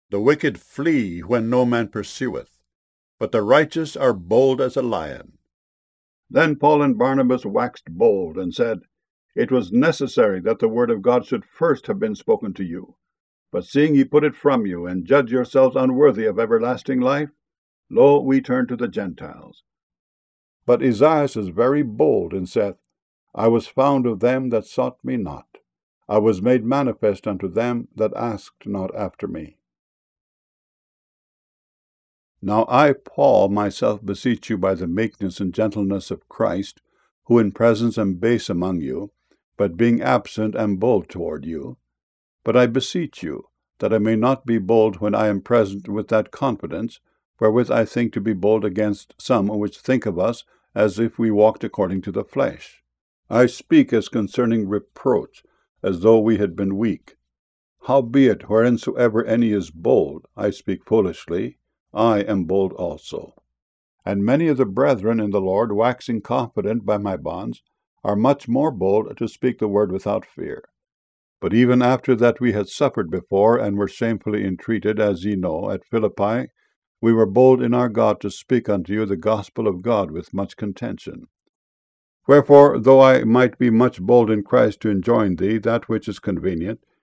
The wicked flee when no man pursueth, but the righteous are bold as a lion. Then Paul and Barnabas waxed bold, and said, It was necessary that the word of God should first have been spoken to you. But seeing ye put it from you, and judge yourselves unworthy of everlasting life, lo, we turn to the Gentiles. But Esaias is very bold, and saith, I was found of them that sought me not. I was made manifest unto them that asked not after me. Now I, Paul, myself beseech you by the meekness and gentleness of Christ, who in presence am base among you, but being absent am bold toward you. But I beseech you, that I may not be bold when I am present with that confidence, wherewith I think to be bold against some which think of us as if we walked according to the flesh. I speak as concerning reproach, as though we had been weak. Howbeit, whereinsoever any is bold, I speak foolishly, I am bold also. And many of the brethren in the Lord, waxing confident by my bonds, are much more bold to speak the word without fear. But even after that we had suffered before, and were shamefully entreated, as ye know, at Philippi, we were bold in our God to speak unto you the gospel of God with much contention. Wherefore, though I might be much bold in Christ to enjoin thee that which is convenient,